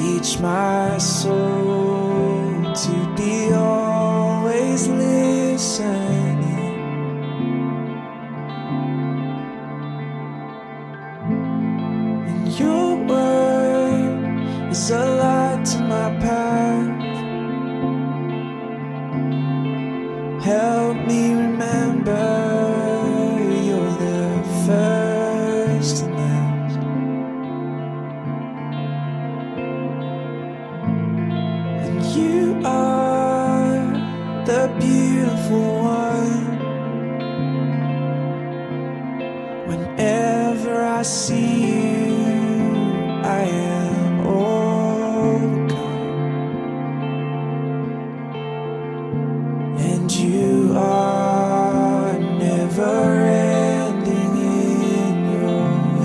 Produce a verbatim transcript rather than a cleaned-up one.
Teach my soul to be always listening. And your word is a light to my path. Help me remember you're the first and last. And you are the beautiful one. Whenever I see